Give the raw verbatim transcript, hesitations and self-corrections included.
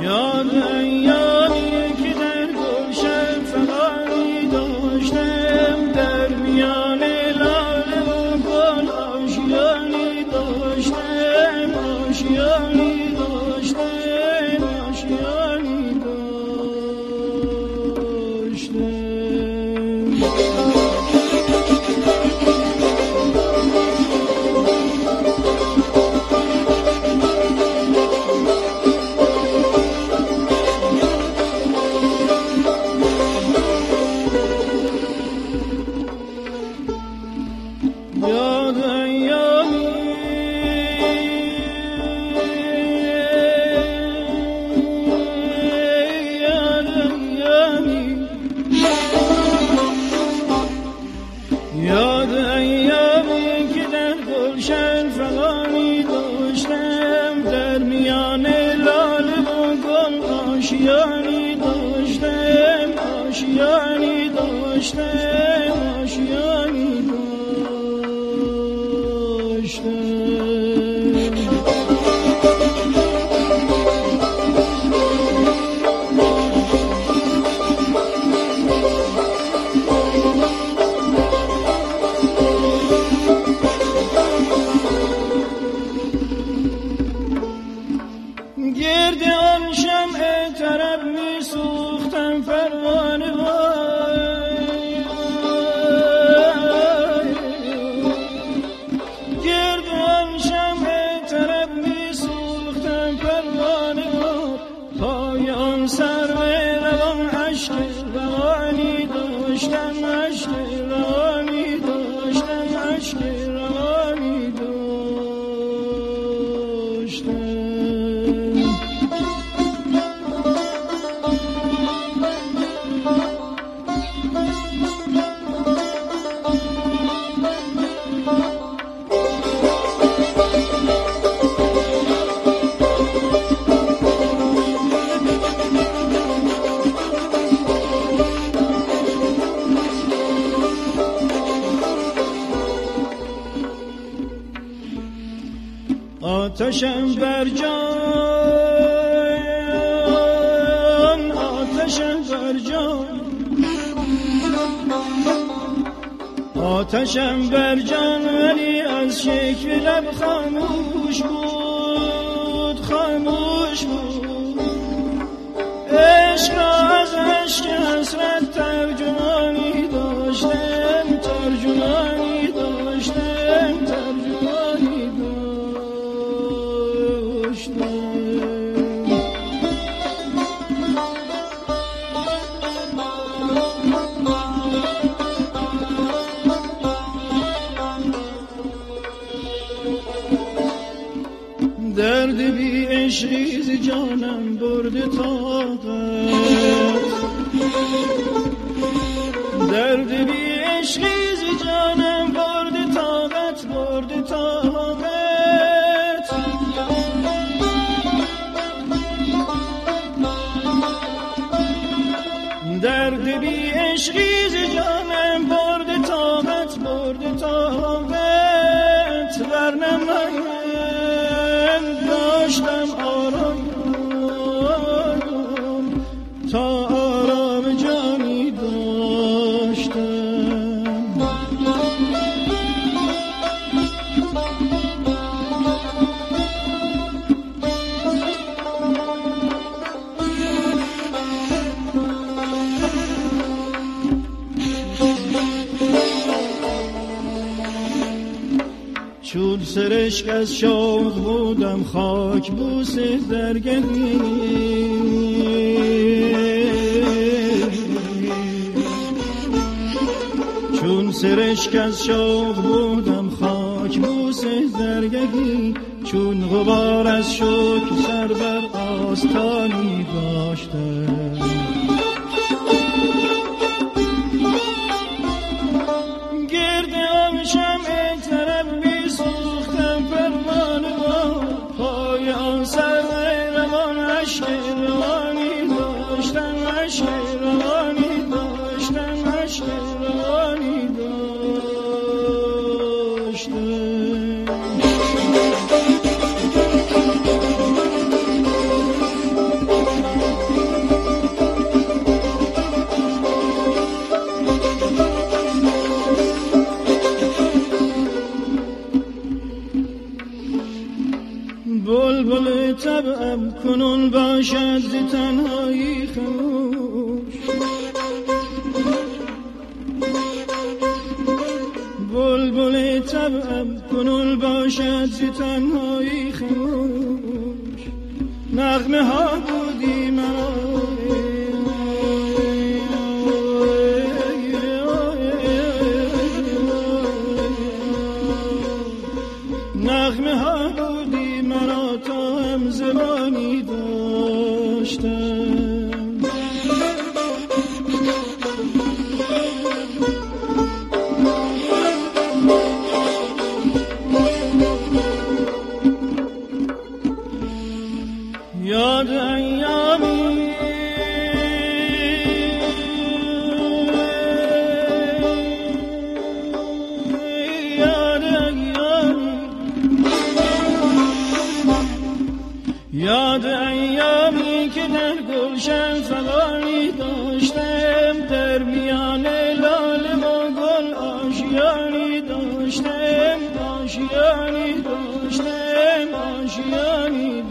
آتشم بر جان، آتشم بر جان، آتشم بر جان، ولی از شکل لب خاموش بود، خاموش بود. عشق را از عشق حسرت ترجمانی داشتم، ترجمانی داشتم، ترجمانی داشتم. درد بی عشقی ز جانم برد طاقت، درد بی عشقی ز جانم برد طاقت، برد طاقت. درد بی عشقی ز جانم برد طاقت، برد طاقت. ورنه من داشتم آرام تا آرام جانی داشتم. چون سرشک از شوق بودم خاک بوس درگنی، چون سرشک از شوق بودم خاک بوس درگهی. چون غبار از شوق سر بر آستانی داشتم. گرد آن شمع طرب می سوختم پروانه با پای آن سر روان. عشق روانی داشتم، عشق روانی داشتم، عشق روانی داشتم. کنون باشد ز تنهایی خموش. بلبل طبعم کنون باشد ز تنهایی خموش. نغمه ها بودی مرا نغمه ها بودی مرا تا هم زبانی داشتم. یاد ایامی یاد ایامی یاد ایامی که در گلشن فغانی داشتم، در میان لاله و گل آشیانی داشتم، آشیانی داشتم، آشیانی